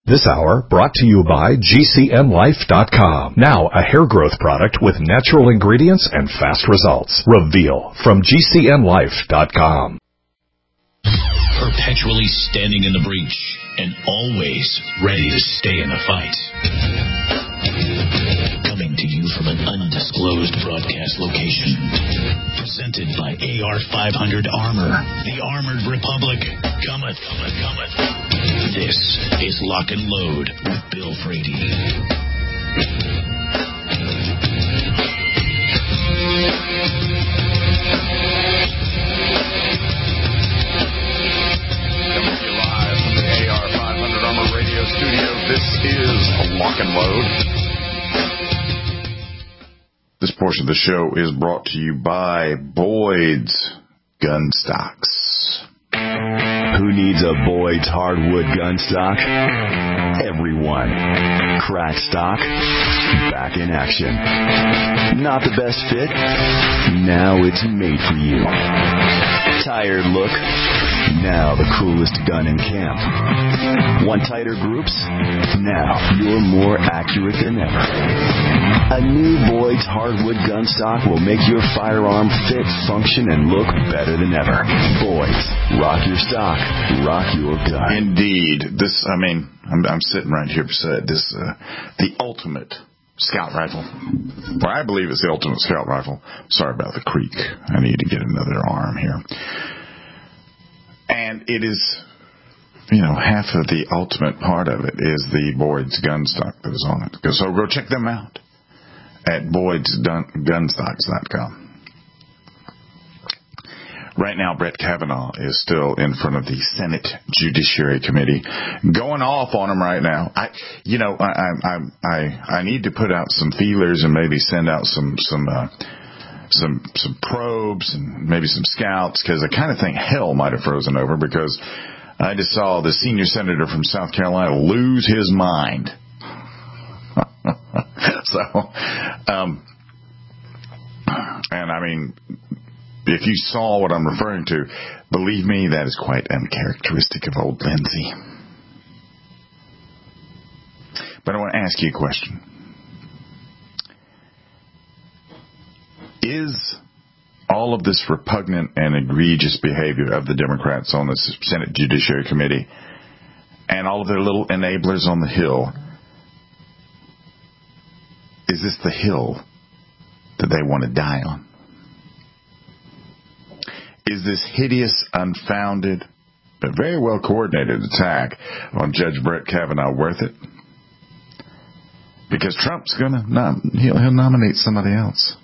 This hour brought to you by GCNlife.com. Now a hair growth product with natural ingredients and fast results. Reveal from GCNlife.com. Perpetually standing in the breach and always ready to stay in the fight. Coming to you from an undisclosed broadcast location. Presented by AR-500 Armor. The Armored Republic cometh. This is Lock and Load with Bill Frady. Coming to you live from the AR-500 Armor Radio Studio. This is Lock and Load. This portion of the show is brought to you by Boyd's Gun Stocks. Who needs a Boyd's hardwood gun stock? Everyone. Crack stock, back in action. Not the best fit? Now it's made for you. Tired look? Now the coolest gun in camp. Want tighter groups? Now you're more accurate than ever. A new Boyd's hardwood gun stock will make your firearm fit, function, and look better than ever. Boyd's. Rock your stock. Rock your gun. Indeed. I'm sitting right here beside this, the ultimate scout rifle. Well, I believe it's the ultimate scout rifle. Sorry about the creak. I need to get another arm here. And it is, half of the ultimate part of it is the Boyd's gun stock that is on it. So go check them out at boydsgunstocks.com. Right now, Brett Kavanaugh is still in front of the Senate Judiciary Committee, going off on him right now. I need to put out some feelers and maybe send out some probes and maybe some scouts, because I kind of think hell might have frozen over, because I just saw the senior senator from South Carolina lose his mind. If you saw what I'm referring to, believe me, that is quite uncharacteristic of old Lindsay. But I want to ask you a question. Is all of this repugnant and egregious behavior of the Democrats on the Senate Judiciary Committee and all of their little enablers on the Hill, is this the hill that they want to die on? Is this hideous, unfounded, but very well coordinated attack on Judge Brett Kavanaugh worth it? Because Trump's he'll nominate somebody else.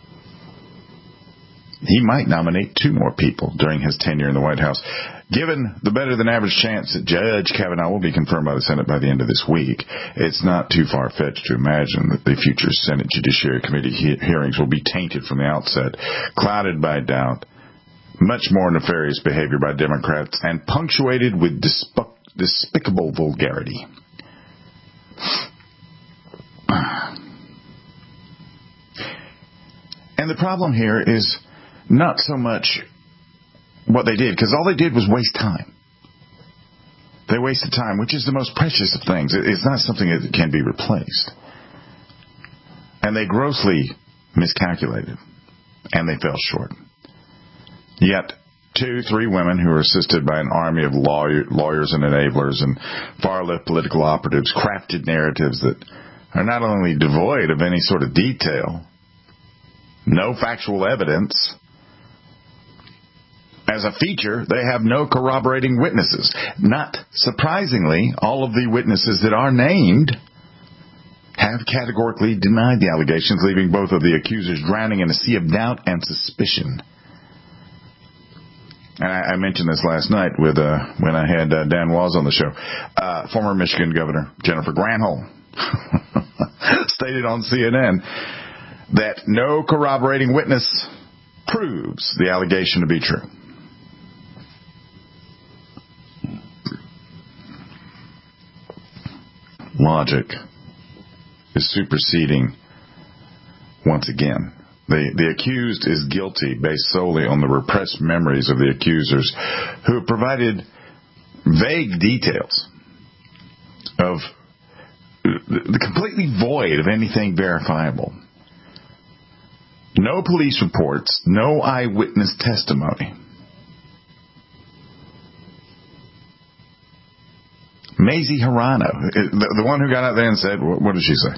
He might nominate 2 more people during his tenure in the White House. Given the better than average chance that Judge Kavanaugh will be confirmed by the Senate by the end of this week, it's not too far-fetched to imagine that the future Senate Judiciary Committee hearings will be tainted from the outset, clouded by doubt, much more nefarious behavior by Democrats, and punctuated with despicable vulgarity. And the problem here is not so much what they did, because all they did was waste time. They wasted time, which is the most precious of things. It's not something that can be replaced. And they grossly miscalculated, and they fell short. Yet 2-3 women who were assisted by an army of lawyers and enablers and far-left political operatives crafted narratives that are not only devoid of any sort of detail, no factual evidence. As a feature, they have no corroborating witnesses. Not surprisingly, all of the witnesses that are named have categorically denied the allegations, leaving both of the accusers drowning in a sea of doubt and suspicion. And I mentioned this last night when I had Dan Waz on the show. Former Michigan Governor Jennifer Granholm stated on CNN that no corroborating witness proves the allegation to be true. Logic is superseding once again. The accused is guilty based solely on the repressed memories of the accusers, who provided vague details of the completely void of anything verifiable. No police reports, no eyewitness testimony. Mazie Hirono, the one who got out there and said, what did she say?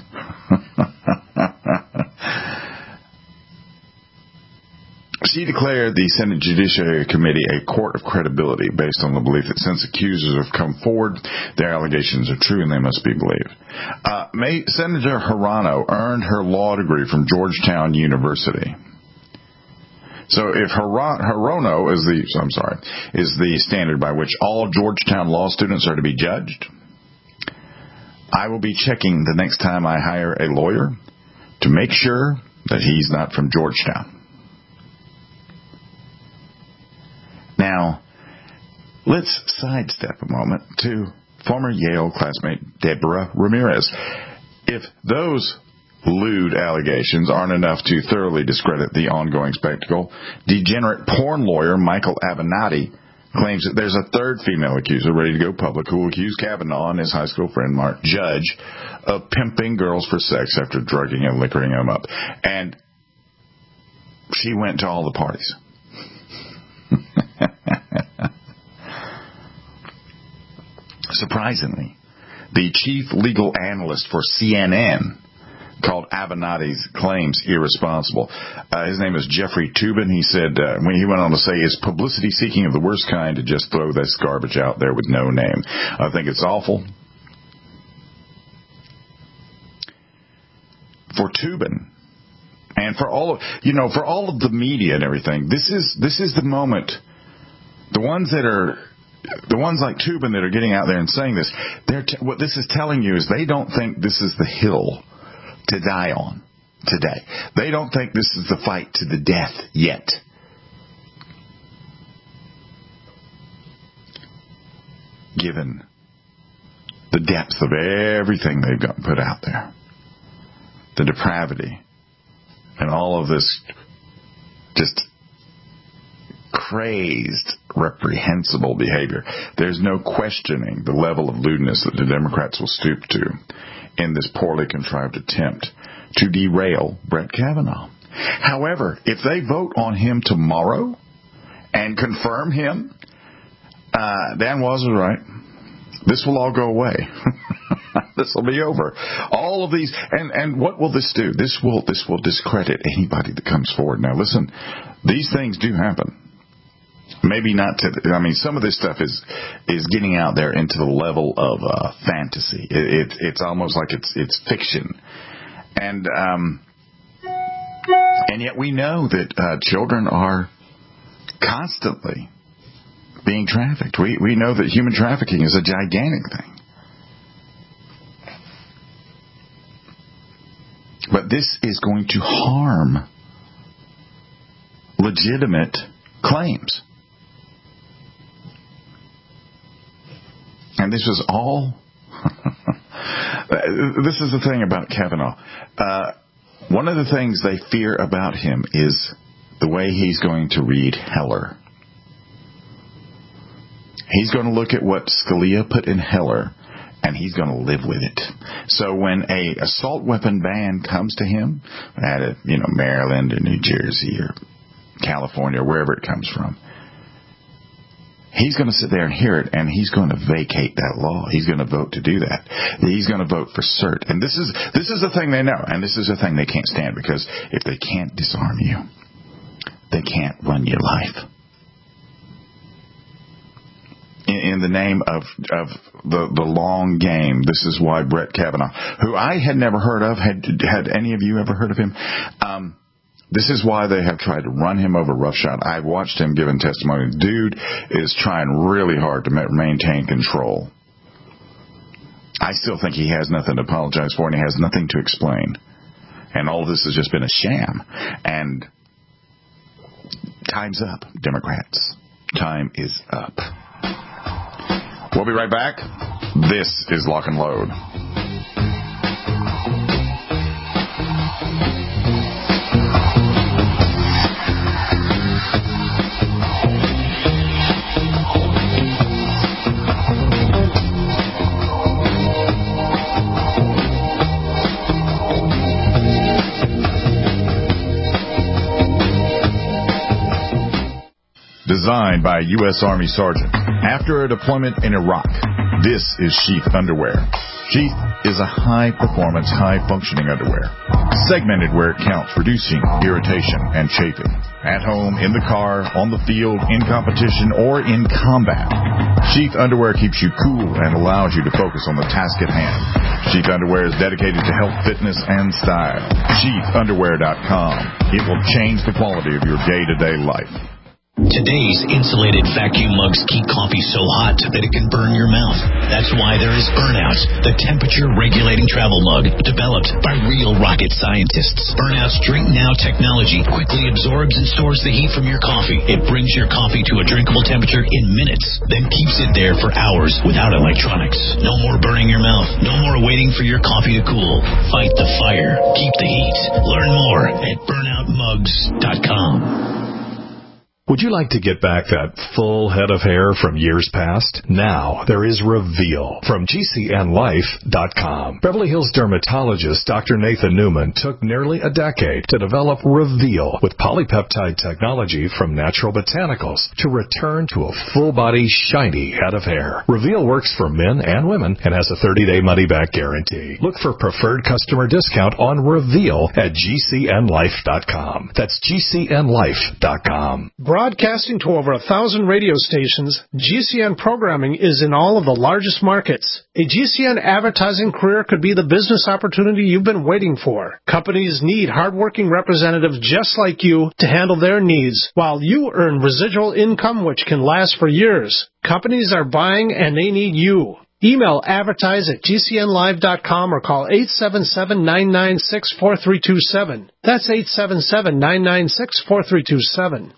She declared the Senate Judiciary Committee a court of credibility based on the belief that since accusers have come forward, their allegations are true and they must be believed. Senator Hirono earned her law degree from Georgetown University. So if Hirono is the standard by which all Georgetown law students are to be judged, I will be checking the next time I hire a lawyer to make sure that he's not from Georgetown. Now, let's sidestep a moment to former Yale classmate Deborah Ramirez. If those lewd allegations aren't enough to thoroughly discredit the ongoing spectacle, degenerate porn lawyer Michael Avenatti claims that there's a third female accuser ready to go public who will accuse Kavanaugh and his high school friend Mark Judge of pimping girls for sex after drugging and liquoring them up. And she went to all the parties. Surprisingly, the chief legal analyst for CNN called Avenatti's claims irresponsible. His name is Jeffrey Toobin. He said, when he went on to say, it's publicity seeking of the worst kind to just throw this garbage out there with no name. I think it's awful. For Toobin, and for all of the media and everything, this is the moment. The ones like Toobin that are getting out there and saying this, what this is telling you is they don't think this is the hill to die on today. They don't think this is the fight to the death yet. Given the depth of everything they've got put out there, the depravity, and all of this just crazed, reprehensible behavior. There's no questioning the level of lewdness that the Democrats will stoop to in this poorly contrived attempt to derail Brett Kavanaugh. However, if they vote on him tomorrow and confirm him, Dan Was was right. This will all go away. This will be over. All of these, and what will this do? This will discredit anybody that comes forward. Now, listen, these things do happen. Maybe not some of this stuff is getting out there into the level of fantasy. It's almost like it's fiction, and yet we know that children are constantly being trafficked. We know that human trafficking is a gigantic thing. But this is going to harm legitimate claims. And this was all... This is the thing about Kavanaugh. One of the things they fear about him is the way he's going to read Heller. He's going to look at what Scalia put in Heller, and he's going to live with it. So when a assault weapon ban comes to him out of Maryland or New Jersey or California or wherever it comes from, he's going to sit there and hear it, and he's going to vacate that law. He's going to vote to do that. He's going to vote for cert. And this is the thing they know, and this is the thing they can't stand, because if they can't disarm you, they can't run your life. In the name of the long game, this is why Brett Kavanaugh, who I had never heard of, had any of you ever heard of him? This is why they have tried to run him over roughshod. I've watched him giving testimony. Dude is trying really hard to maintain control. I still think he has nothing to apologize for, and he has nothing to explain. And all of this has just been a sham. And time's up, Democrats. Time is up. We'll be right back. This is Lock and Load. designed by a U.S. Army sergeant. After a deployment in Iraq, this is Sheath underwear. Sheath is a high-performance, high-functioning underwear, segmented where it counts, reducing irritation and chafing. At home, in the car, on the field, in competition, or in combat, Sheath underwear keeps you cool and allows you to focus on the task at hand. Sheath underwear is dedicated to health, fitness, and style. SheathUnderwear.com. It will change the quality of your day-to-day life. Today's insulated vacuum mugs keep coffee so hot that it can burn your mouth. That's why there is Burnout, the temperature-regulating travel mug developed by real rocket scientists. Burnout's Drink Now technology quickly absorbs and stores the heat from your coffee. It brings your coffee to a drinkable temperature in minutes, then keeps it there for hours without electronics. No more burning your mouth. No more waiting for your coffee to cool. Fight the fire. Keep the heat. Learn more at burnoutmugs.com. Would you like to get back that full head of hair from years past? Now there is Reveal from GCNlife.com. Beverly Hills dermatologist Dr. Nathan Newman took nearly a decade to develop Reveal with polypeptide technology from Natural Botanicals to return to a full-body, shiny head of hair. Reveal works for men and women and has a 30-day money-back guarantee. Look for preferred customer discount on Reveal at GCNlife.com. That's GCNlife.com. Broadcasting to over 1,000 radio stations, GCN programming is in all of the largest markets. A GCN advertising career could be the business opportunity you've been waiting for. Companies need hardworking representatives just like you to handle their needs, while you earn residual income which can last for years. Companies are buying and they need you. Email advertise@gcnlive.com or call 877-996-4327. That's 877-996-4327.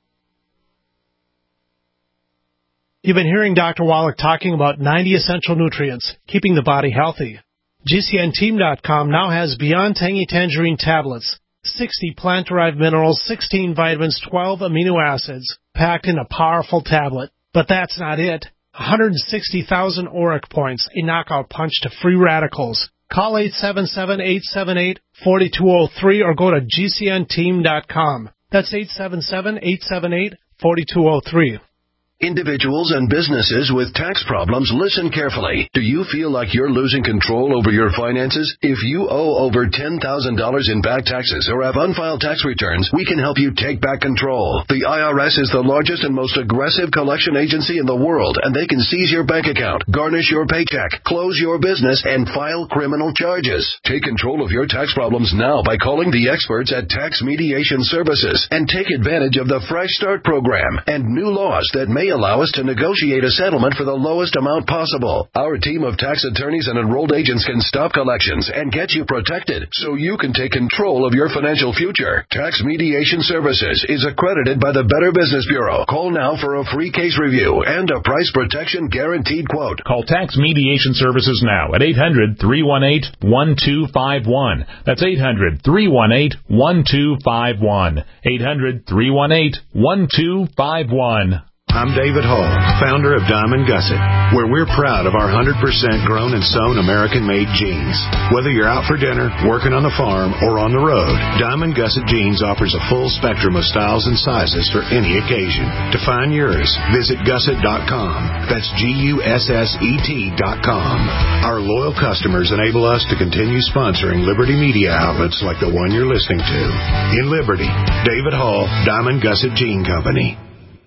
You've been hearing Dr. Wallach talking about 90 essential nutrients, keeping the body healthy. GCNteam.com now has Beyond Tangy Tangerine tablets, 60 plant-derived minerals, 16 vitamins, 12 amino acids, packed in a powerful tablet. But that's not it. 160,000 auric points, a knockout punch to free radicals. Call 877-878-4203 or go to GCNteam.com. That's 877-878-4203. Individuals and businesses with tax problems, listen carefully. Do you feel like you're losing control over your finances? If you owe over $10,000 in back taxes or have unfiled tax returns, we can help you take back control. The IRS is the largest and most aggressive collection agency in the world, and they can seize your bank account, garnish your paycheck, close your business, and file criminal charges. Take control of your tax problems now by calling the experts at Tax Mediation Services and take advantage of the Fresh Start program and new laws that may allow us to negotiate a settlement for the lowest amount possible. Our team of tax attorneys and enrolled agents can stop collections and get you protected so you can take control of your financial future. Tax Mediation Services is accredited by the Better Business Bureau. Call now for a free case review and a price protection guaranteed quote. Call Tax Mediation Services now at 800-318-1251. That's 800-318-1251. 800-318-1251. I'm David Hall, founder of Diamond Gusset, where we're proud of our 100% grown and sewn American-made jeans. Whether you're out for dinner, working on the farm, or on the road, Diamond Gusset Jeans offers a full spectrum of styles and sizes for any occasion. To find yours, visit gusset.com. That's GUSSET.com. Our loyal customers enable us to continue sponsoring Liberty Media outlets like the one you're listening to. In Liberty, David Hall, Diamond Gusset Jean Company.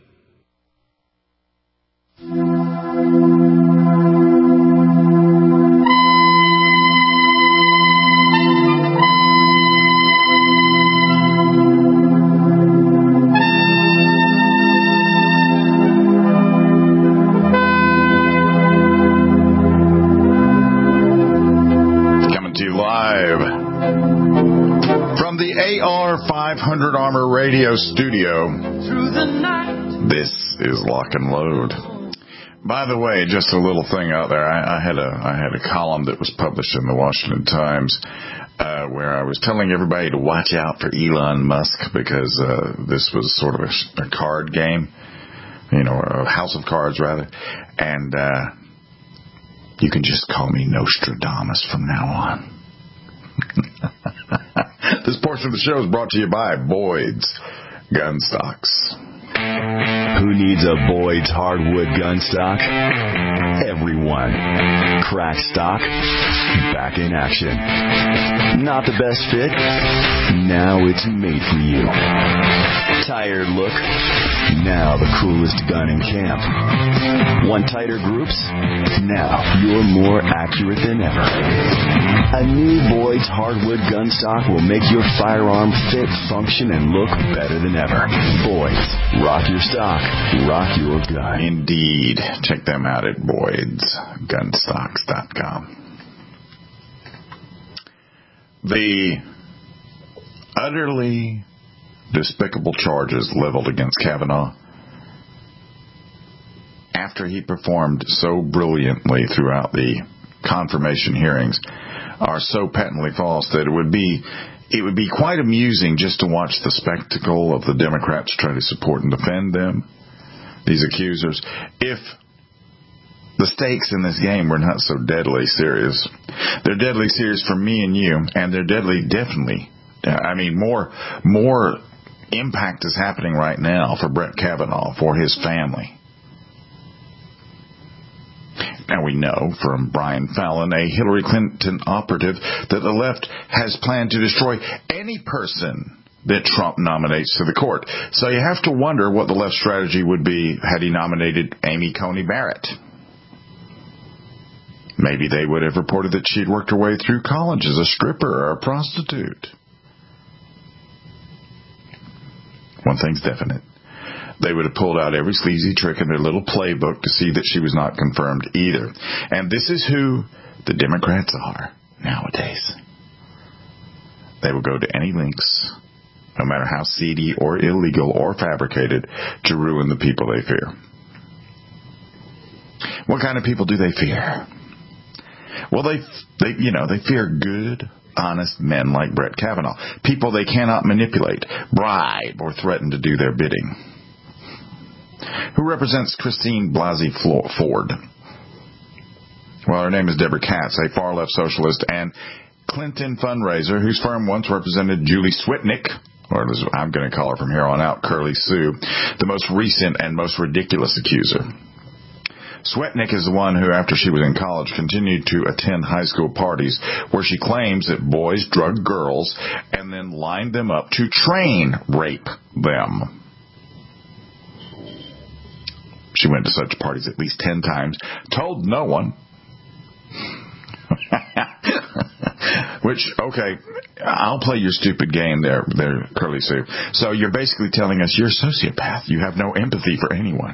Coming to you live from the AR500 Armor Radio Studio. This is Lock and Load. By the way, just a little thing out there. I had a column that was published in the Washington Times where I was telling everybody to watch out for Elon Musk because this was sort of a card game, a house of cards rather, and you can just call me Nostradamus from now on. This portion of the show is brought to you by Boyd's Gun Stocks. Who needs a Boyd's hardwood gun stock? Everyone. Crack stock, back in action. Not the best fit? Now it's made for you. Tired look? Now the coolest gun in camp. Want tighter groups? Now you're more accurate than ever. A new Boyd's hardwood gun stock will make your firearm fit, function, and look better than ever. Boyd's. Rock your stock. Rock your gun. Indeed. Check them out at BoydsGunstocks.com. The utterly despicable charges leveled against Kavanaugh after he performed so brilliantly throughout the confirmation hearings are so patently false that it would be quite amusing just to watch the spectacle of the Democrats try to support and defend them, these accusers, if the stakes in this game were not so deadly serious. They're deadly serious for me and you, and they're definitely, more impact is happening right now for Brett Kavanaugh, for his family. Now we know from Brian Fallon, a Hillary Clinton operative, that the left has planned to destroy any person that Trump nominates to the court. So you have to wonder what the left strategy would be had he nominated Amy Coney Barrett. Maybe they would have reported that she'd worked her way through college as a stripper or a prostitute. One thing's definite. They would have pulled out every sleazy trick in their little playbook to see that she was not confirmed either. And this is who the Democrats are nowadays. They will go to any lengths, no matter how seedy or illegal or fabricated, to ruin the people they fear. What kind of people do they fear? Well, they fear good, honest men like Brett Kavanaugh. People they cannot manipulate, bribe, or threaten to do their bidding. Who represents Christine Blasey Ford? Well, her name is Deborah Katz, a far-left socialist and Clinton fundraiser whose firm once represented Julie Swetnick, or as I'm going to call her from here on out, Curly Sue, the most recent and most ridiculous accuser. Swetnick is the one who, after she was in college, continued to attend high school parties where she claims that boys drugged girls and then lined them up to train rape them. She went to such parties at least 10 times, told no one. Which, okay, I'll play your stupid game there, Curly Sue. So you're basically telling us you're a sociopath. You have no empathy for anyone.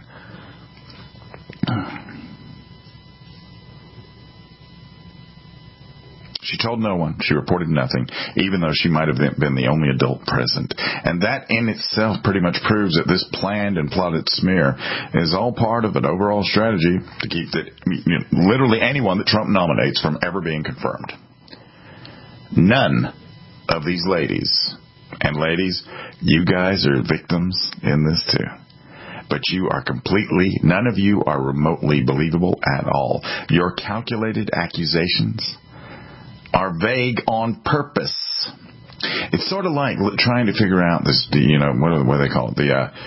She told no one. She reported nothing, even though she might have been the only adult present. And that in itself pretty much proves that this planned and plotted smear is all part of an overall strategy to keep literally anyone that Trump nominates from ever being confirmed. None of these ladies, and ladies, you guys are victims in this too. But none of you are remotely believable at all. Your calculated accusations are vague on purpose. It's sort of like trying to figure out this, what do they call it?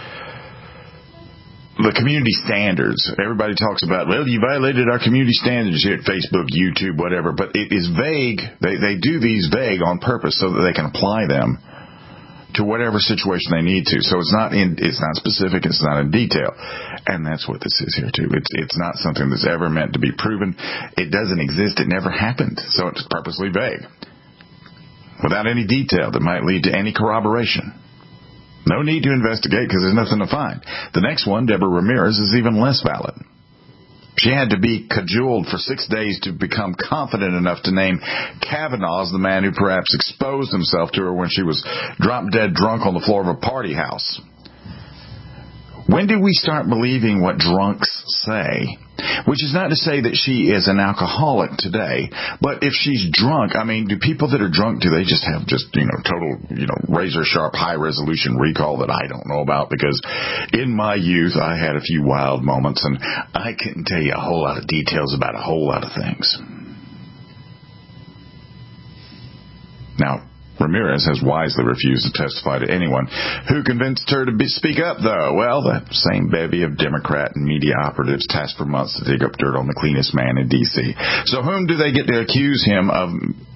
The community standards. Everybody talks about, well, you violated our community standards here at Facebook, YouTube, whatever, but it is vague. They do these vague on purpose so that they can apply them to whatever situation they need to. So it's not specific, it's not in detail. And that's what this is here too. It's not something that's ever meant to be proven. It doesn't exist, it never happened. So it's purposely vague. Without any detail that might lead to any corroboration. No need to investigate because there's nothing to find. The next one, Deborah Ramirez, is even less valid. She had to be cajoled for 6 days to become confident enough to name Kavanaugh as the man who perhaps exposed himself to her when she was drop-dead drunk on the floor of a party house. When do we start believing what drunks say? Which is not to say that she is an alcoholic today, but if she's drunk, do people that are drunk, do they just have total, razor-sharp, high-resolution recall that I don't know about? Because in my youth, I had a few wild moments, and I couldn't tell you a whole lot of details about a whole lot of things. Now, Ramirez has wisely refused to testify to anyone. Who convinced her to speak up, though? Well, the same bevy of Democrat and media operatives tasked for months to dig up dirt on the cleanest man in D.C. So whom do they get to accuse him of,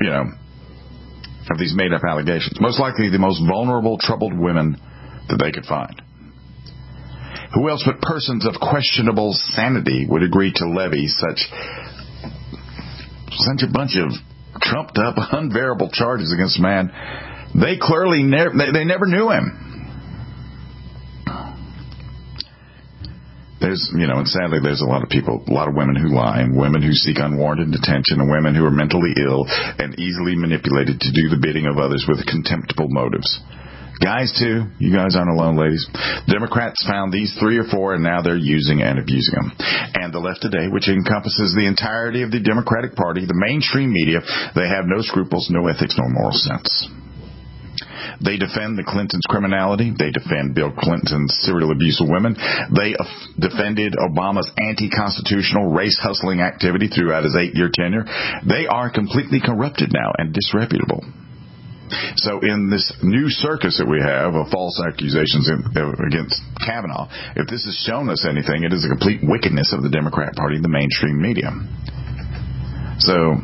of these made-up allegations? Most likely the most vulnerable, troubled women that they could find. Who else but persons of questionable sanity would agree to levy such a bunch of trumped up, unbearable charges against a man they clearly never knew him? And sadly there's a lot of women who lie, and women who seek unwarranted attention, and women who are mentally ill and easily manipulated to do the bidding of others with contemptible motives. Guys, too. You guys aren't alone, ladies. Democrats found these 3 or 4, and now they're using and abusing them. And the left today, which encompasses the entirety of the Democratic Party, the mainstream media, they have no scruples, no ethics, no moral sense. They defend the Clintons' criminality. They defend Bill Clinton's serial abuse of women. They defended Obama's anti-constitutional race-hustling activity throughout his 8-year tenure. They are completely corrupted now and disreputable. So in this new circus that we have of false accusations against Kavanaugh, if this has shown us anything, it is a complete wickedness of the Democrat Party and the mainstream media. So,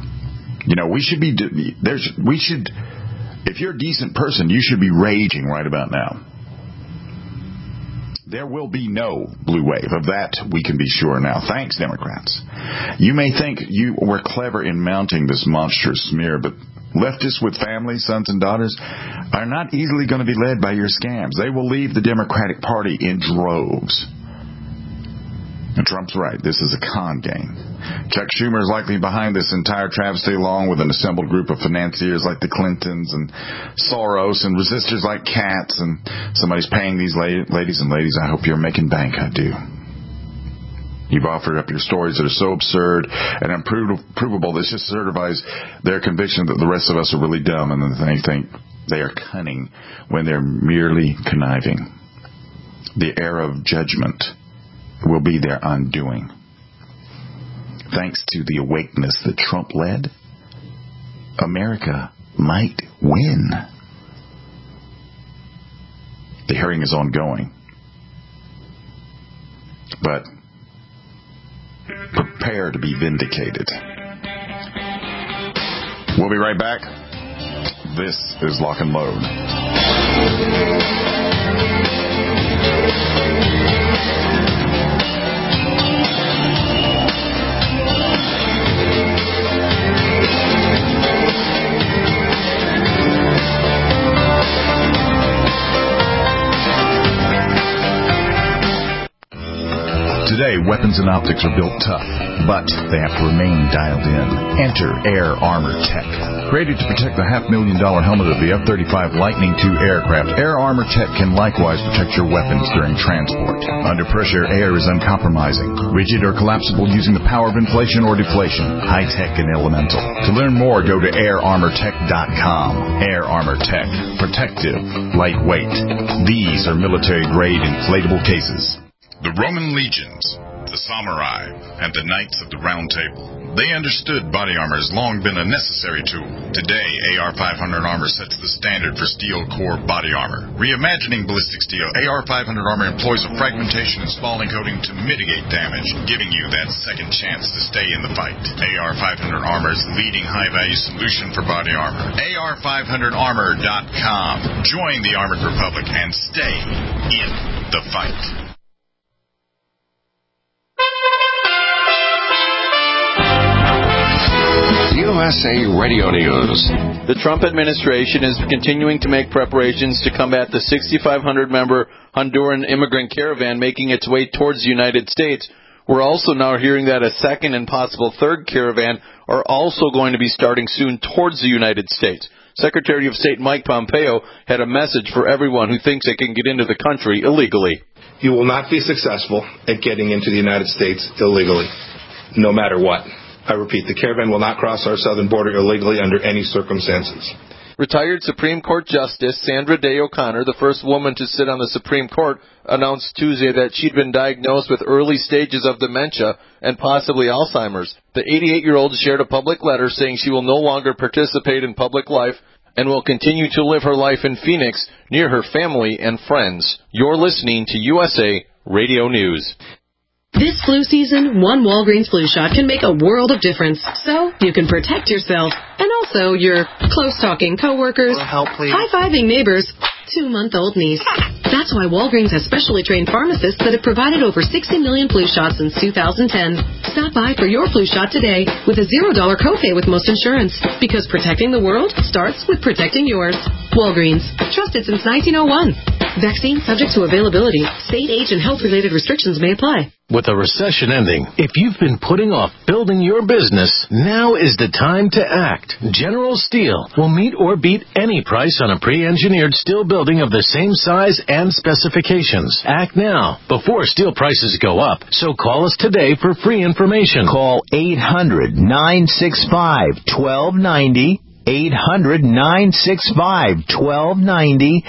if you're a decent person, you should be raging right about now. There will be no blue wave. Of that, we can be sure now. Thanks, Democrats. You may think you were clever in mounting this monstrous smear, but leftists with families, sons and daughters, are not easily going to be led by your scams. They will leave the Democratic Party in droves. And Trump's right. This is a con game. Chuck Schumer is likely behind this entire travesty, along with an assembled group of financiers like the Clintons and Soros and resistors like Katz, and somebody's paying these ladies. And ladies, I hope you're making bank. I do. You've offered up your stories that are so absurd and unprovable, this just certifies their conviction that the rest of us are really dumb, and that they think they are cunning when they're merely conniving. The era of judgment will be their undoing. Thanks to the awakeness that Trump led, America might win. The hearing is ongoing. But prepare to be vindicated. We'll be right back. This is Lock and Load. Today, weapons and optics are built tough, but they have to remain dialed in. Enter Air Armor Tech. Created to protect the $500,000 helmet of the F-35 Lightning II aircraft, Air Armor Tech can likewise protect your weapons during transport. Under pressure, air is uncompromising, rigid or collapsible using the power of inflation or deflation, high-tech and elemental. To learn more, go to airarmortech.com. Air Armor Tech. Protective, lightweight. These are military-grade inflatable cases. The Roman legions, the samurai, and the knights of the Round Table. They understood body armor has long been a necessary tool. Today, AR-500 armor sets the standard for steel core body armor. Reimagining ballistic steel, AR-500 armor employs a fragmentation and spalling coating to mitigate damage, giving you that second chance to stay in the fight. AR-500 armor is the leading high-value solution for body armor. AR500armor.com. Join the Armored Republic and stay in the fight. USA Radio News. The Trump administration is continuing to make preparations to combat the 6,500-member Honduran immigrant caravan making its way towards the United States. We're also now hearing that a second and possible third caravan are also going to be starting soon towards the United States. Secretary of State Mike Pompeo had a message for everyone who thinks they can get into the country illegally. You will not be successful at getting into the United States illegally, no matter what. I repeat, the caravan will not cross our southern border illegally under any circumstances. Retired Supreme Court Justice Sandra Day O'Connor, the first woman to sit on the Supreme Court, announced Tuesday that she'd been diagnosed with early stages of dementia and possibly Alzheimer's. The 88-year-old shared a public letter saying she will no longer participate in public life and will continue to live her life in Phoenix near her family and friends. You're listening to USA Radio News. This flu season, one Walgreens flu shot can make a world of difference. So you can protect yourself and also your close-talking coworkers, high-fiving neighbors, 2-month-old niece. That's why Walgreens has specially trained pharmacists that have provided over 60 million flu shots since 2010. Stop by for your flu shot today with a $0 copay with most insurance. Because protecting the world starts with protecting yours. Walgreens. Trusted since 1901. Vaccine subject to availability. State, age, and health-related restrictions may apply. With a recession ending, if you've been putting off building your business, now is the time to act. General Steel will meet or beat any price on a pre-engineered steel building of the same size and specifications. Act now, before steel prices go up. So call us today for free information. Call 800-965-1290. 800-965-1290.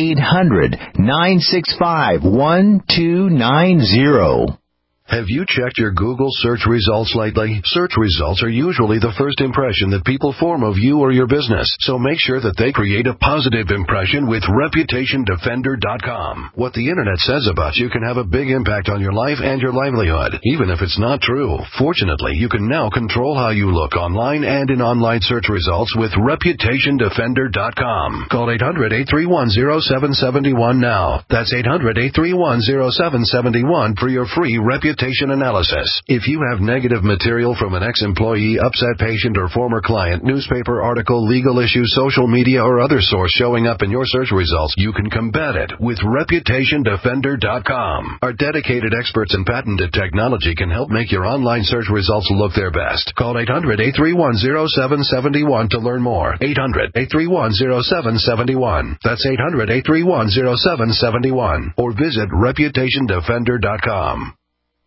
800-965-1290. Have you checked your Google search results lately? Search results are usually the first impression that people form of you or your business, so make sure that they create a positive impression with ReputationDefender.com. What the Internet says about you can have a big impact on your life and your livelihood, even if it's not true. Fortunately, you can now control how you look online and in online search results with ReputationDefender.com. Call 800-831-0771 now. That's 800-831-0771 for your free reputation analysis. If you have negative material from an ex-employee, upset patient, or former client, newspaper article, legal issue, social media, or other source showing up in your search results, you can combat it with ReputationDefender.com. Our dedicated experts in patented technology can help make your online search results look their best. Call 800-831-0771 to learn more. 800-831-0771. That's 800-831-0771. Or visit ReputationDefender.com.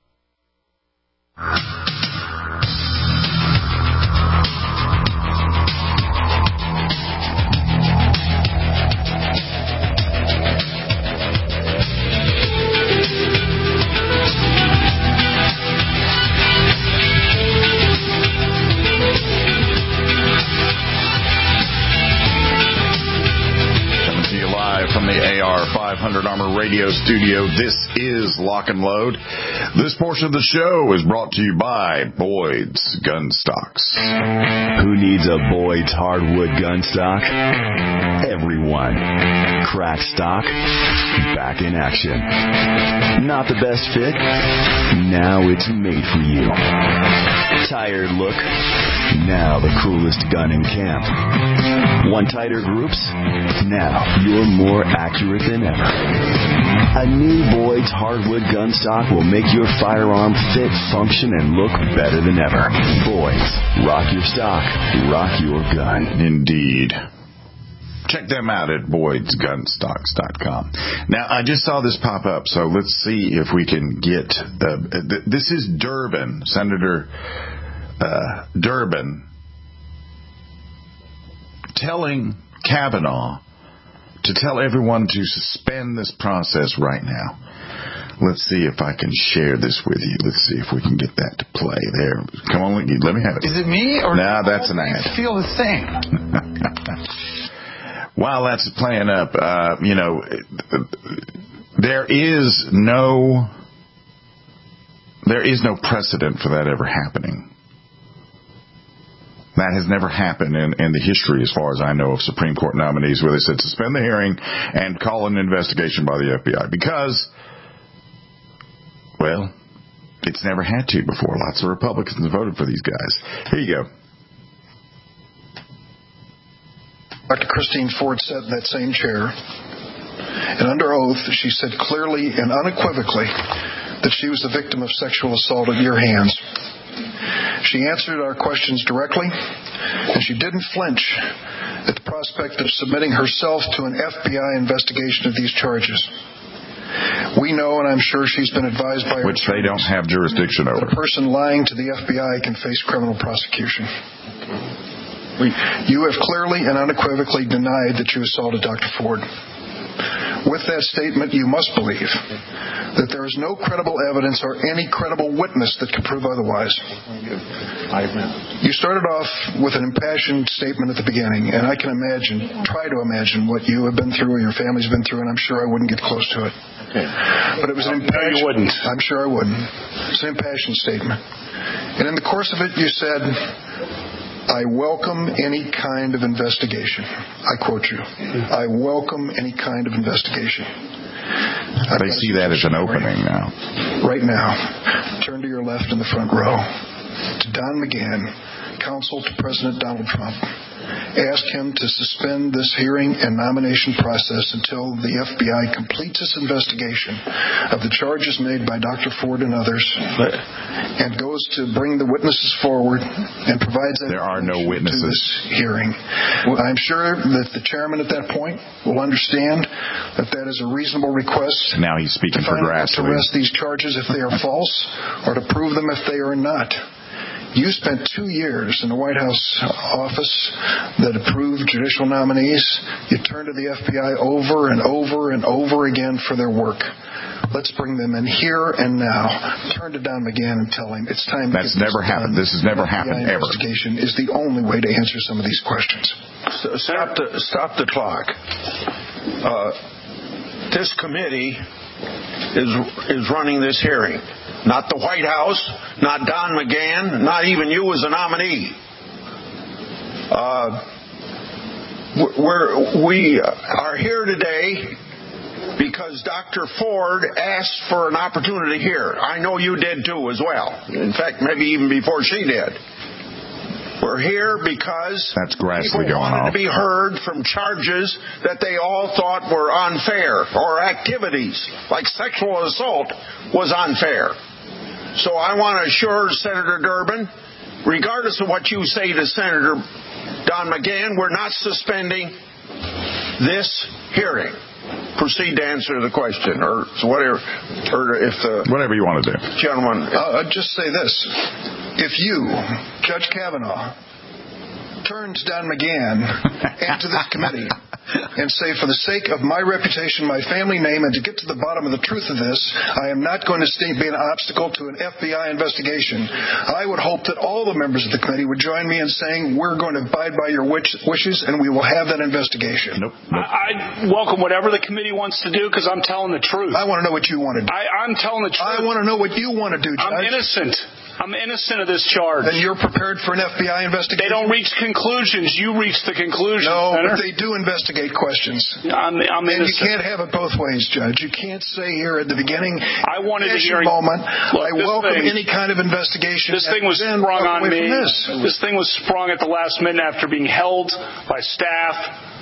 From the AR 500 Armor Radio Studio, this is Lock and Load. This portion of the show is brought to you by Boyd's Gun Stocks. Who needs a Boyd's hardwood gun stock? Everyone. Crack stock, back in action. Not the best fit? Now it's made for you. Tired look? Now the coolest gun in camp. Want tighter groups? Now you're more accurate than ever. A new Boyd's hardwood gun stock will make your firearm fit, function, and look better than ever. Boyd's. Rock your stock. Rock your gun. Indeed. Check them out at Boyd'sGunstocks.com. Now, I just saw this pop up, so let's see if we can get... this is Durbin, Senator Durbin, telling Kavanaugh to tell everyone to suspend this process right now. Let's see if I can share this with you. Let's see if we can get that to play. There. Come on, let me have it. Is it me? Or no, that's an ad. I feel the same. While that's playing up, there is no precedent for that ever happening. That has never happened in the history, as far as I know, of Supreme Court nominees where they said suspend the hearing and call an investigation by the FBI. Because, well, it's never had to before. Lots of Republicans voted for these guys. Here you go. Dr. Christine Ford sat in that same chair, and under oath, she said clearly and unequivocally that she was the victim of sexual assault at your hands. She answered our questions directly, and she didn't flinch at the prospect of submitting herself to an FBI investigation of these charges. We know, and I'm sure she's been advised by her which they don't have jurisdiction over. The person lying to the FBI can face criminal prosecution. You have clearly and unequivocally denied that you assaulted Dr. Ford. With that statement, you must believe that there is no credible evidence or any credible witness that could prove otherwise. You started off with an impassioned statement at the beginning, and I can try to imagine what you have been through or your family's been through, and I'm sure I wouldn't get close to it. Okay. But it was an impassioned... You wouldn't. I'm sure I wouldn't. It's an impassioned statement. And in the course of it, you said, I welcome any kind of investigation. I quote you. I welcome any kind of investigation. They see that as an opening now. Right now, turn to your left in the front row. To Don McGahn, counsel to President Donald Trump. Ask him to suspend this hearing and nomination process until the FBI completes its investigation of the charges made by Dr. Ford and others and goes to bring the witnesses forward and provides that there are no witnesses to this hearing. I'm sure that the chairman at that point will understand that that is a reasonable request. Now he's speaking for Grassley. To arrest these charges if they are false or to prove them if they are not. You spent 2 years in the White House office that approved judicial nominees. You turned to the FBI over and over and over again for their work. Let's bring them in here and now. Turn to Don McGahn and tell him it's time to get this never happened. This has never happened ever. Investigation is the only way to answer some of these questions. Stop the clock. This committee is running this hearing. Not the White House, not Don McGahn, not even you as a nominee. We are here today because Dr. Ford asked for an opportunity here. I know you did too as well. In fact, maybe even before she did. We're here because people wanted to be heard from charges that they all thought were unfair, or activities like sexual assault was unfair. So I want to assure Senator Durbin, regardless of what you say to Senator Don McGahn, we're not suspending this hearing. Proceed to answer the question, or whatever, or if the whatever you want to do, gentlemen. I'll just say this: if you, Judge Kavanaugh, turn to Don McGahn and to this committee and say, for the sake of my reputation, my family name, and to get to the bottom of the truth of this, I am not going to be an obstacle to an FBI investigation. I would hope that all the members of the committee would join me in saying we're going to abide by your wishes and we will have that investigation. Nope. I welcome whatever the committee wants to do because I'm telling the truth. I want to know what you want to do. I'm telling the truth. I want to know what you want to do, Judge. I'm innocent of this charge. Then you're prepared for an FBI investigation? They don't reach conclusions. You reach the conclusion. No, Senator. but they do investigate questions. I'm innocent. And you can't have it both ways, Judge. You can't say here at the beginning, I wanted a hearing. Moment, I welcome any kind of investigation. This thing was sprung on me. This thing was sprung at the last minute after being held by staff.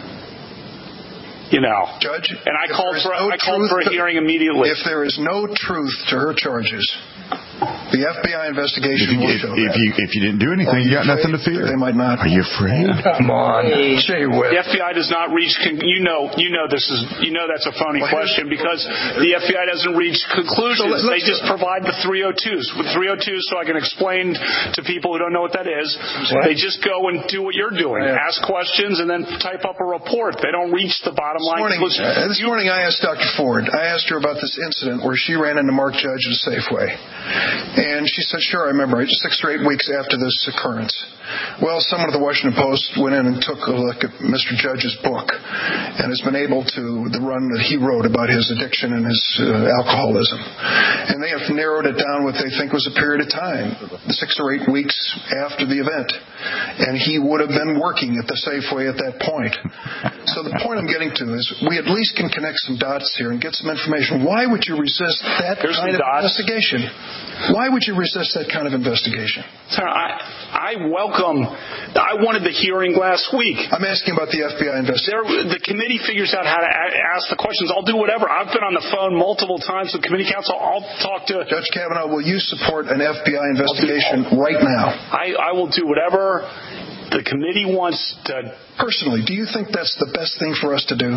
You know, Judge, and I called for a hearing immediately. If there is no truth to her charges, the FBI investigation will show that. If you didn't do anything, you got nothing to fear. They might not. Are you afraid? Come on, say what? The FBI does not reach. You know that's a phony question because the FBI doesn't reach conclusions. They just provide the 302s. With 302s, so I can explain to people who don't know what that is. They just go and do what you're doing, ask questions, and then type up a report. They don't reach the bottom line. This morning I asked Dr. Ford. I asked her about this incident where she ran into Mark Judge at a Safeway. And she said, sure, I remember. 6 or 8 weeks after this occurrence. Well, someone at the Washington Post went in and took a look at Mr. Judge's book and has been able to, the run that he wrote about his addiction and his alcoholism. And they have narrowed it down what they think was a period of time, 6 or 8 weeks after the event. And he would have been working at the Safeway at that point. So the point I'm getting to is we at least can connect some dots here and get some information. Why would you resist that kind of investigation? Why would you resist that kind of investigation? Sir, I wanted the hearing last week. I'm asking about the FBI investigation. The committee figures out how to ask the questions. I'll do whatever. I've been on the phone multiple times with committee counsel. I'll talk to... Judge Kavanaugh, will you support an FBI investigation right now? I will do whatever the committee wants to... Personally, do you think that's the best thing for us to do?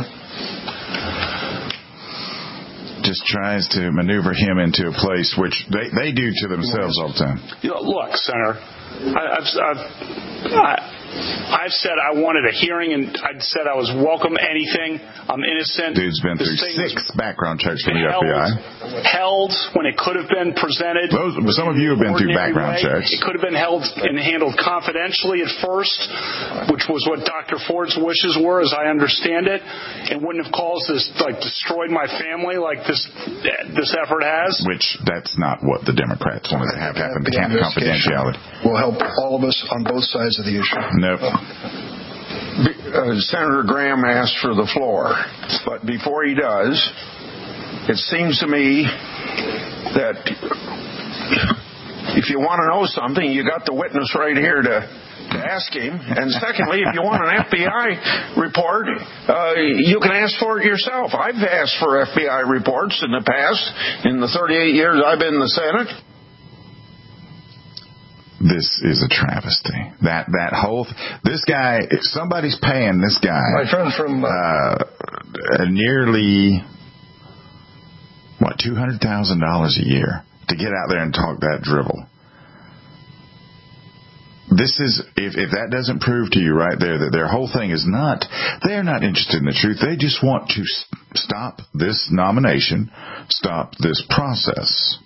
Just tries to maneuver him into a place which they do to themselves all the time. Look, Senator, I've said I wanted a hearing, and I said I was welcome anything. I'm innocent. Dude's been through 6 background checks from the FBI. Held when it could have been presented. Some of you have been through background checks. It could have been held and handled confidentially at first, which was what Dr. Ford's wishes were, as I understand it. It wouldn't have caused this, destroyed my family like this effort has. Which that's not what the Democrats wanted to have happen. The confidentiality will help all of us on both sides of the issue. Nope. Senator Graham asked for the floor, but before he does, it seems to me that if you want to know something, you got the witness right here to ask him. And secondly, if you want an FBI report, you can ask for it yourself. I've asked for FBI reports in the past, in the 38 years I've been in the Senate. This is a travesty. This guy, if somebody's paying this guy, my friend from nearly $200,000 a year to get out there and talk that drivel. This is, if that doesn't prove to you right there that their whole thing is they're not interested in the truth. They just want to stop this nomination, stop this process,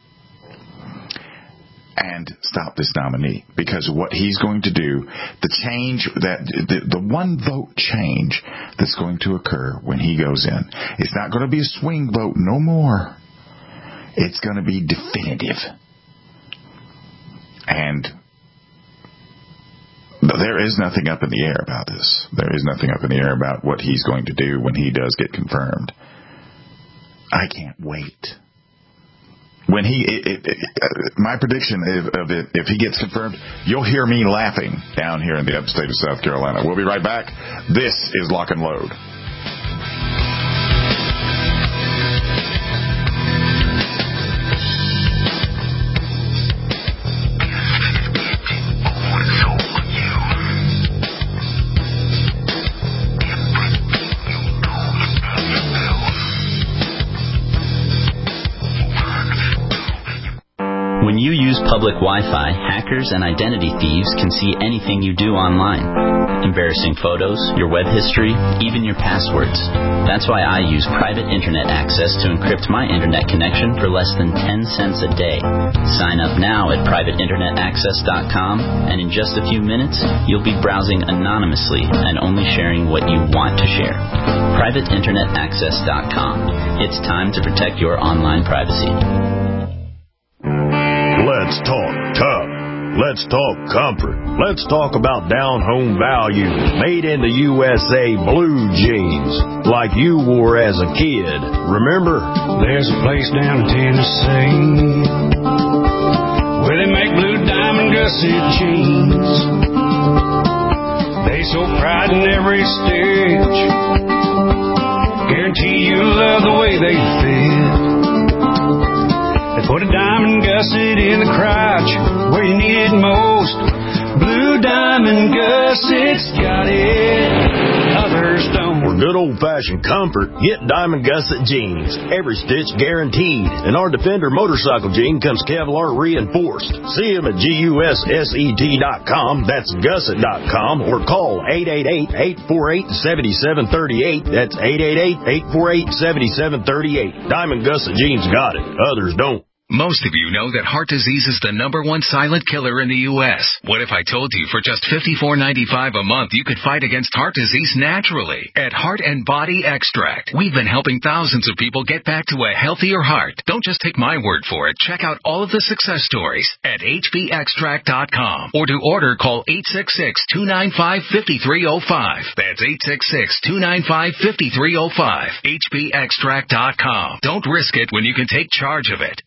and stop this nominee, because what he's going to do, the one vote change that's going to occur when he goes in, it's not going to be a swing vote no more. It's going to be definitive. And there is nothing up in the air about this. There is nothing up in the air about what he's going to do when he does get confirmed. I can't wait. When my prediction of it, if he gets confirmed, you'll hear me laughing down here in the upstate of South Carolina. We'll be right back. This is Lock and Load. When you use public Wi-Fi, hackers and identity thieves can see anything you do online. Embarrassing photos, your web history, even your passwords. That's why I use private internet access to encrypt my internet connection for less than 10 cents a day. Sign up now at privateinternetaccess.com, and in just a few minutes, you'll be browsing anonymously and only sharing what you want to share. privateinternetaccess.com. It's time to protect your online privacy. Let's talk tough. Let's talk comfort. Let's talk about down-home value. Made in the USA blue jeans, like you wore as a kid. Remember? There's a place down in Tennessee where they make blue diamond gusset jeans. They show pride in every stitch. Guarantee you'll love the way they fit. They put a diamond gusset in the crotch where you need it most. Blue diamond gussets got it, others don't. For good old-fashioned comfort, get Diamond Gusset jeans. Every stitch guaranteed. And our Defender motorcycle jean comes Kevlar reinforced. See them at GUSSET.com. That's gusset.com. Or call 888-848-7738. That's 888-848-7738. Diamond Gusset jeans got it, others don't. Most of you know that heart disease is the #1 silent killer in the U.S. What if I told you for just $54.95 a month you could fight against heart disease naturally? At Heart and Body Extract, we've been helping thousands of people get back to a healthier heart. Don't just take my word for it. Check out all of the success stories at hbextract.com. Or to order, call 866-295-5305. That's 866-295-5305. hbextract.com. Don't risk it when you can take charge of it.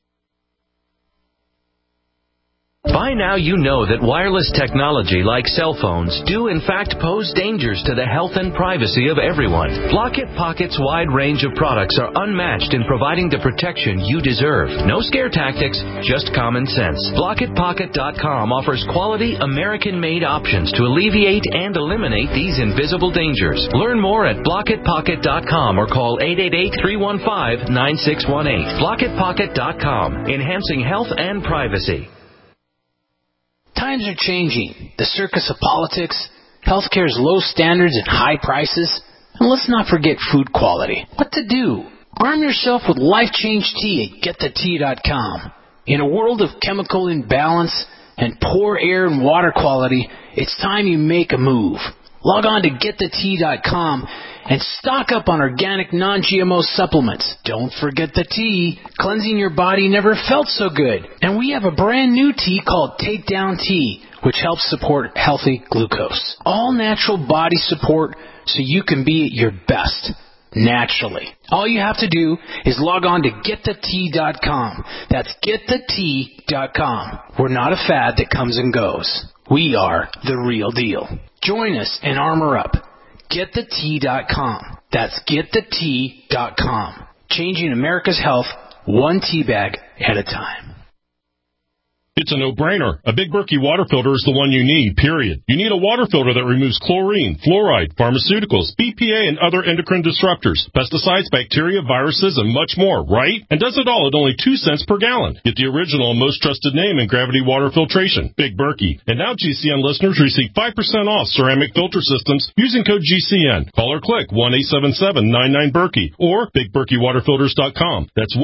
By now you know that wireless technology like cell phones do in fact pose dangers to the health and privacy of everyone. Blockit Pocket's wide range of products are unmatched in providing the protection you deserve. No scare tactics, just common sense. BlockitPocket.com offers quality American-made options to alleviate and eliminate these invisible dangers. Learn more at BlockitPocket.com or call 888-315-9618. BlockitPocket.com, enhancing health and privacy. Times are changing. The circus of politics Healthcare's low standards and high prices. And let's not forget food quality. What to do? Arm yourself with Life Change Tea at GetTheTea.com. In a world of chemical imbalance and poor air and water quality, it's time you make a move. Log on to GetTheTea.com and stock up on organic non-GMO supplements. Don't forget the tea. Cleansing your body never felt so good. And we have a brand new tea called Takedown Tea, which helps support healthy glucose. All natural body support so you can be at your best naturally. All you have to do is log on to GetTheTea.com. That's GetTheTea.com. We're not a fad that comes and goes. We are the real deal. Join us and armor up. GetTheTea.com. That's GetTheTea.com. Changing America's health one tea bag at a time. It's a no-brainer. A Big Berkey water filter is the one you need, period. You need a water filter that removes chlorine, fluoride, pharmaceuticals, BPA, and other endocrine disruptors, pesticides, bacteria, viruses, and much more, right? And does it all at only 2 cents per gallon. Get the original and most trusted name in gravity water filtration, Big Berkey. And now GCN listeners receive 5% off ceramic filter systems using code GCN. Call or click 1-877-99-BERKEY or BigBerkeyWaterFilters.com. That's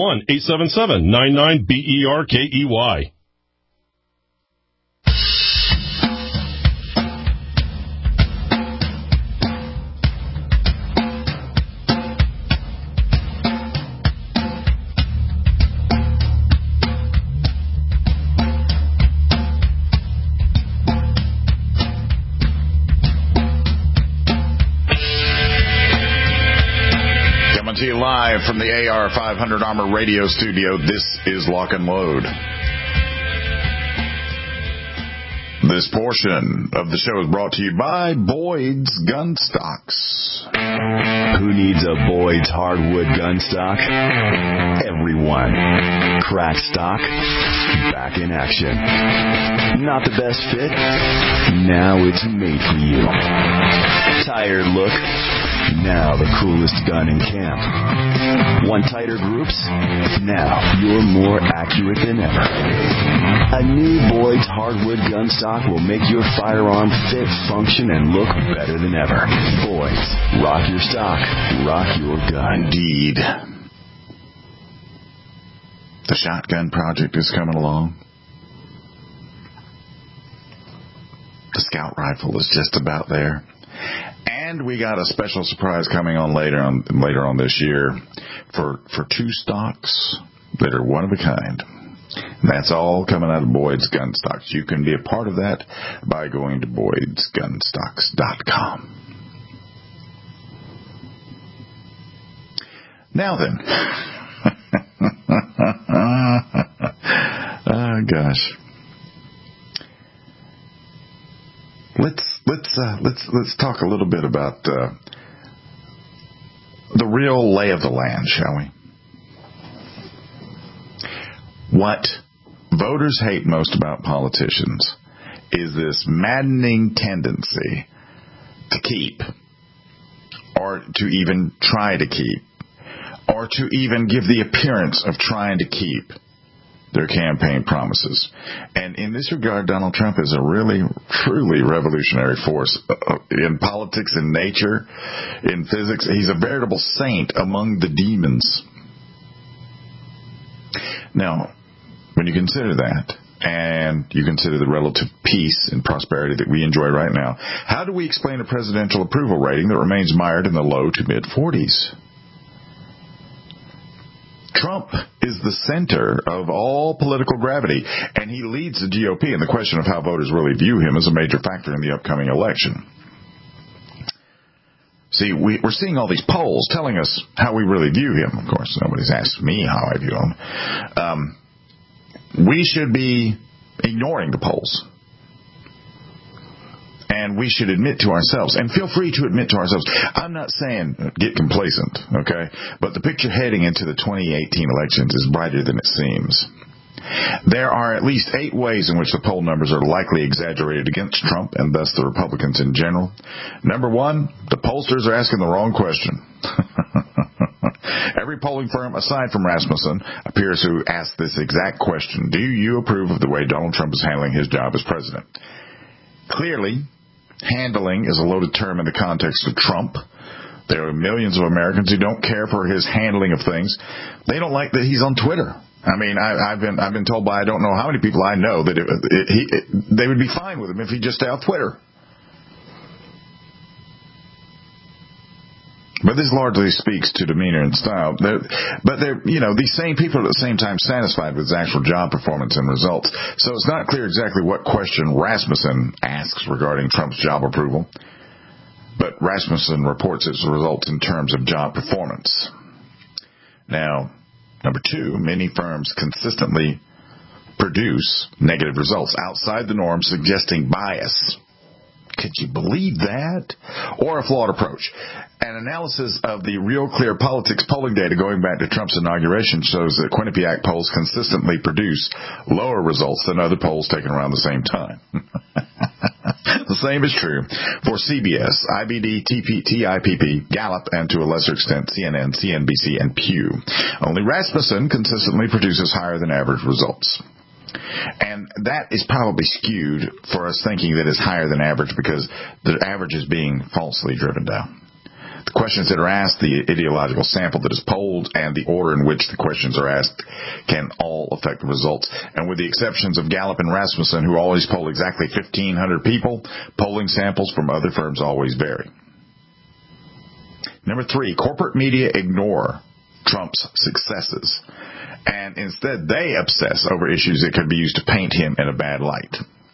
1-877-99-BERKEY. Live from the AR 500 Armor Radio Studio, this is Lock and Load. This portion of the show is brought to you by Boyd's Gun Stocks. Who needs a Boyd's hardwood gun stock? Everyone. Crack stock, back in action. Not the best fit? Now it's made for you. Tired look? Now the coolest gun in camp. Want tighter groups? Now you're more accurate than ever. A new Boyd's hardwood gun stock will make your firearm fit, function, and look better than ever. Boyd's. Rock your stock. Rock your gun. Indeed. The shotgun project is coming along. The scout rifle is just about there. And we got a special surprise coming on later on this year for 2 stocks that are one of a kind. And that's all coming out of Boyd's Gun Stocks. You can be a part of that by going to BoydsGunstocks.com. Now then. Oh gosh. Let's talk a little bit about the real lay of the land, shall we? What voters hate most about politicians is this maddening tendency to keep, or to even try to keep, or to even give the appearance of trying to keep their campaign promises. And in this regard, Donald Trump is a really, truly revolutionary force in politics, in nature, in physics. He's a veritable saint among the demons. Now, when you consider that, and you consider the relative peace and prosperity that we enjoy right now, how do we explain a presidential approval rating that remains mired in the low to mid-40s? Trump is the center of all political gravity, and he leads the GOP, and the question of how voters really view him is a major factor in the upcoming election. See, we're seeing all these polls telling us how we really view him. Of course, nobody's asked me how I view him. We should be ignoring the polls. And we should admit to ourselves, and feel free to admit to ourselves. I'm not saying get complacent, okay? But the picture heading into the 2018 elections is brighter than it seems. There are at least 8 ways in which the poll numbers are likely exaggerated against Trump, and thus the Republicans in general. Number 1, the pollsters are asking the wrong question. Every polling firm, aside from Rasmussen, appears to ask this exact question. Do you approve of the way Donald Trump is handling his job as president? Clearly, Handling is a loaded term in the context of Trump. There are millions of Americans who don't care for his handling of things. They don't like that he's on Twitter. I mean, I've been told by I don't know how many people I know that they would be fine with him if he just stayed off Twitter. But this largely speaks to demeanor and style. These same people are at the same time satisfied with his actual job performance and results. So it's not clear exactly what question Rasmussen asks regarding Trump's job approval. But Rasmussen reports its results in terms of job performance. Now, number 2, many firms consistently produce negative results outside the norm, suggesting bias. Could you believe that? Or a flawed approach. An analysis of the Real Clear Politics polling data going back to Trump's inauguration shows that Quinnipiac polls consistently produce lower results than other polls taken around the same time. The same is true for CBS, IBD, TIPP, Gallup, and to a lesser extent CNN, CNBC, and Pew. Only Rasmussen consistently produces higher than average results. And that is probably skewed for us thinking that it's higher than average because the average is being falsely driven down. The questions that are asked, the ideological sample that is polled, and the order in which the questions are asked can all affect the results. And with the exceptions of Gallup and Rasmussen, who always poll exactly 1,500 people, polling samples from other firms always vary. Number 3, corporate media ignore Trump's successes. And instead, they obsess over issues that could be used to paint him in a bad light.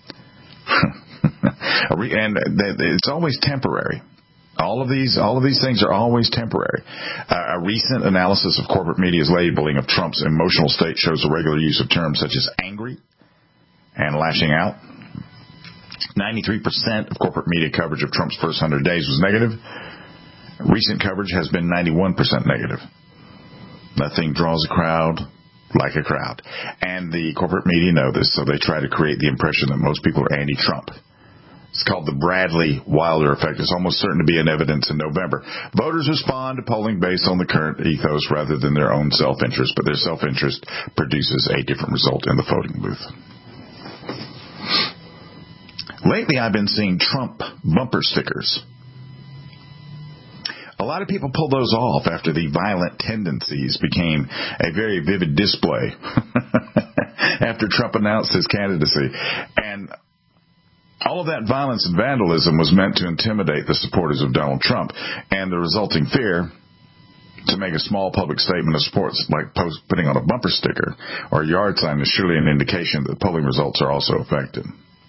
And it's always temporary. All of these things are always temporary. A recent analysis of corporate media's labeling of Trump's emotional state shows a regular use of terms such as angry and lashing out. 93% of corporate media coverage of Trump's first 100 days was negative. Recent coverage has been 91% negative. Nothing draws a crowd like a crowd. And the corporate media know this, so they try to create the impression that most people are anti-Trump. It's called the Bradley Wilder effect. It's almost certain to be in evidence in November. Voters respond to polling based on the current ethos rather than their own self-interest, but their self-interest produces a different result in the voting booth. Lately, I've been seeing Trump bumper stickers. A lot of people pulled those off after the violent tendencies became a very vivid display after Trump announced his candidacy. And all of that violence and vandalism was meant to intimidate the supporters of Donald Trump, and the resulting fear to make a small public statement of support, like putting on a bumper sticker or a yard sign, is surely an indication that polling results are also affected.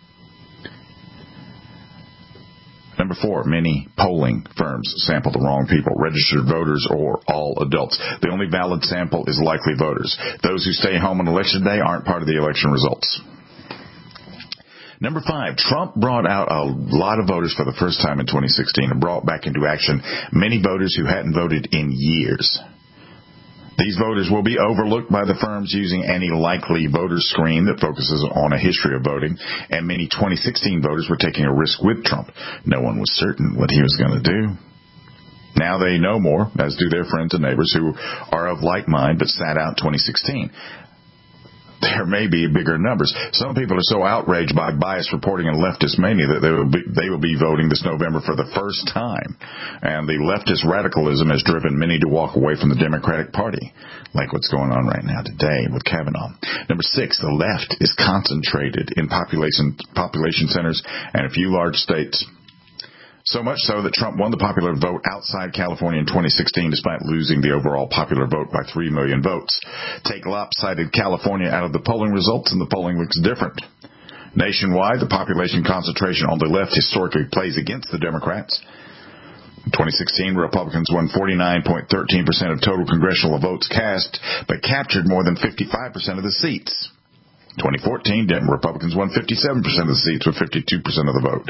Number 4, many polling firms sample the wrong people, registered voters or all adults. The only valid sample is likely voters. Those who stay home on election day aren't part of the election results. Number 5, Trump brought out a lot of voters for the first time in 2016 and brought back into action many voters who hadn't voted in years. These voters will be overlooked by the firms using any likely voter screen that focuses on a history of voting, and many 2016 voters were taking a risk with Trump. No one was certain what he was going to do. Now they know more, as do their friends and neighbors who are of like mind but sat out 2016. There may be bigger numbers. Some people are so outraged by biased reporting and leftist mania that they will be voting this November for the first time. And the leftist radicalism has driven many to walk away from the Democratic Party, like what's going on right now today with Kavanaugh. Number 6, the left is concentrated in population centers and a few large states. So much so that Trump won the popular vote outside California in 2016 despite losing the overall popular vote by 3 million votes. Take lopsided California out of the polling results and the polling looks different. Nationwide, the population concentration on the left historically plays against the Democrats. In 2016, Republicans won 49.13% of total congressional votes cast, but captured more than 55% of the seats. 2014, Republicans won 57% of the seats with 52% of the vote.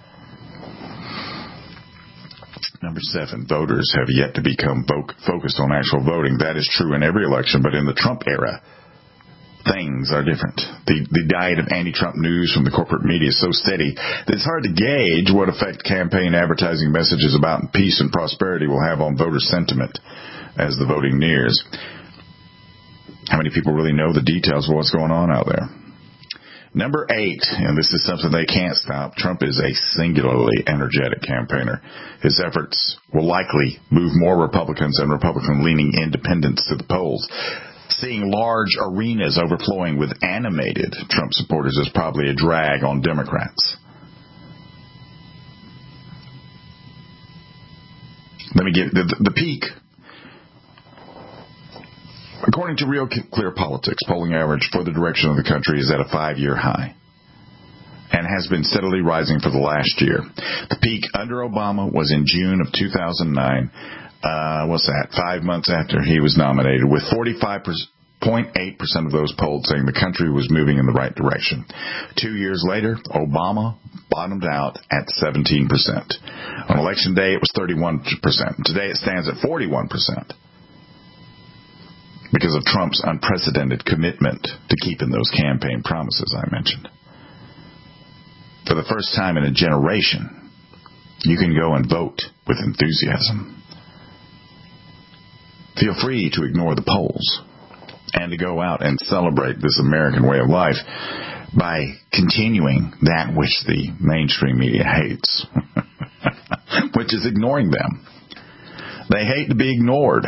Number 7, voters have yet to become focused on actual voting. That is true in every election, but in the Trump era, things are different. The diet of anti-Trump news from the corporate media is so steady that it's hard to gauge what effect campaign advertising messages about peace and prosperity will have on voter sentiment as the voting nears. How many people really know the details of what's going on out there? Number 8, and this is something they can't stop, Trump is a singularly energetic campaigner. His efforts will likely move more Republicans and Republican-leaning independents to the polls. Seeing large arenas overflowing with animated Trump supporters is probably a drag on Democrats. Let me give the peak. According to Real Clear Politics, polling average for the direction of the country is at a 5-year high and has been steadily rising for the last year. The peak under Obama was in June of 2009. What's that? 5 months after he was nominated, with 45.8% of those polled saying the country was moving in the right direction. 2 years later, Obama bottomed out at 17%. On election day, it was 31%. Today, it stands at 41%. Because of Trump's unprecedented commitment to keeping those campaign promises I mentioned. For the first time in a generation, you can go and vote with enthusiasm. Feel free to ignore the polls and to go out and celebrate this American way of life by continuing that which the mainstream media hates, which is ignoring them. They hate to be ignored.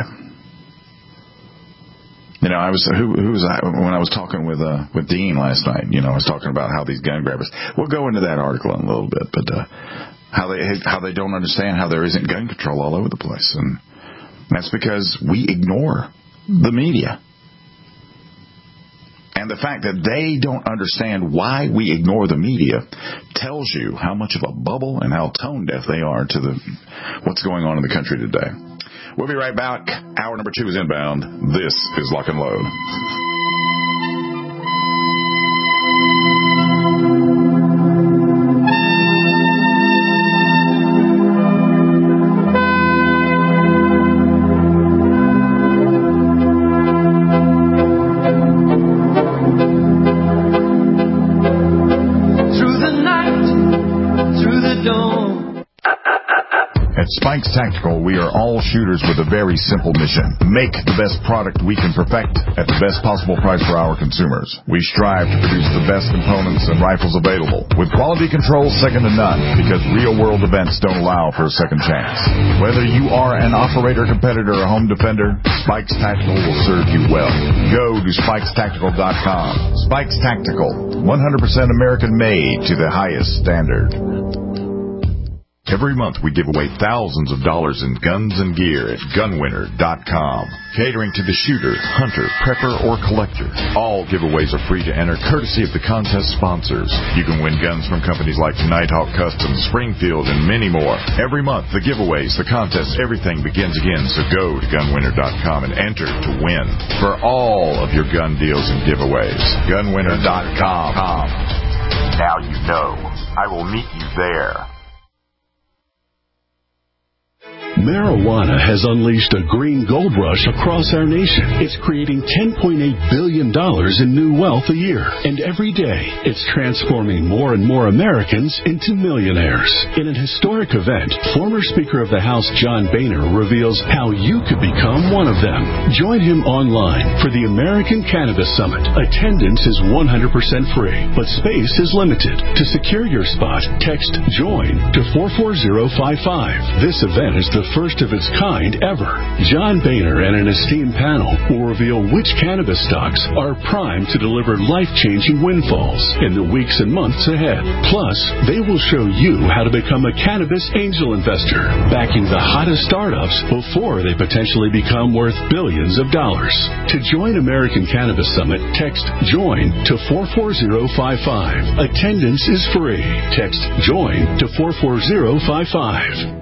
You know, who was I when I was talking with Dean last night? You know, I was talking about how these gun grabbers. We'll go into that article in a little bit, but how they don't understand how there isn't gun control all over the place, and that's because we ignore the media. And the fact that they don't understand why we ignore the media tells you how much of a bubble and how tone deaf they are to what's going on in the country today. We'll be right back. Hour number 2 is inbound. This is Lock and Load. Spikes Tactical, we are all shooters with a very simple mission. Make the best product we can perfect at the best possible price for our consumers. We strive to produce the best components and rifles available, with quality control second to none, because real-world events don't allow for a second chance. Whether you are an operator, competitor, or home defender, Spikes Tactical will serve you well. Go to SpikesTactical.com. Spikes Tactical, 100% American-made to the highest standard. Every month we give away thousands of dollars in guns and gear at gunwinner.com. Catering to the shooter, hunter, prepper, or collector. All giveaways are free to enter, courtesy of the contest sponsors. You can win guns from companies like Nighthawk Customs, Springfield, and many more. Every month, the giveaways, the contests, everything begins again. So go to gunwinner.com and enter to win for all of your gun deals and giveaways. Gunwinner.com. Now you know. I will meet you there. Marijuana has unleashed a green gold rush across our nation. It's creating $10.8 billion in new wealth a year. And every day, it's transforming more and more Americans into millionaires. In an historic event, former Speaker of the House John Boehner reveals how you could become one of them. Join him online for the American Cannabis Summit. Attendance is 100% free, but space is limited. To secure your spot, text JOIN to 44055. This event is the first of its kind ever. John Boehner and an esteemed panel will reveal which cannabis stocks are primed to deliver life-changing windfalls in the weeks and months ahead. Plus, they will show you how to become a cannabis angel investor, backing the hottest startups before they potentially become worth billions of dollars. To join American Cannabis Summit, text JOIN to 44055. Attendance is free. Text JOIN to 44055.